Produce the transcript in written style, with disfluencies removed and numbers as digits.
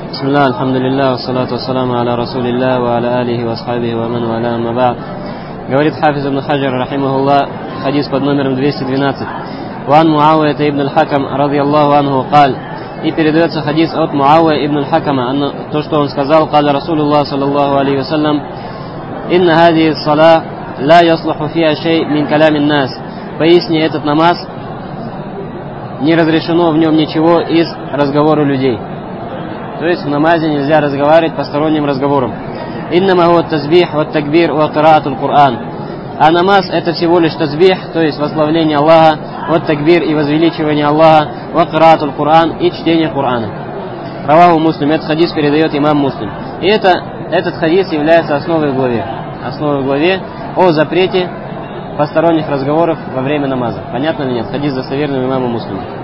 Бисмилlah, альхамдулиллах, ассалату ассаламу аля расулиллах, ва аля алихи ва асхабихи ва ман валя, амма ба'д. Говорит Хафиз ибн Хаджар, рахимахуллах, хадис под номером 212. Ван Муавия ибн аль-Хакам, радiyallahu анху, каль. И передается хадис от Муавия ибн аль-Хакама, то, что он сказал, каля Расулуллах, саллаллаху алейхи вассалям, инна хади салла ла яслуху фиа шей мин калямин нас. Поясни, этот намаз, не разрешено в нем ничего из разговора людей. То есть в намазе нельзя разговаривать посторонним разговором. Иннама хуа тазбих ва такбир ва кираатул Кур'ан. А намаз это всего лишь тазбих, то есть восславление Аллаха, ва такбир и возвеличивание Аллаха, ва кираатул Кур'ан и чтение Кур'ана. Раваху Муслим. Этот хадис передает имам Муслим. И этот хадис является основой в главе о запрете посторонних разговоров во время намаза. Понятно или нет? Хадис достоверный имаму Муслиму.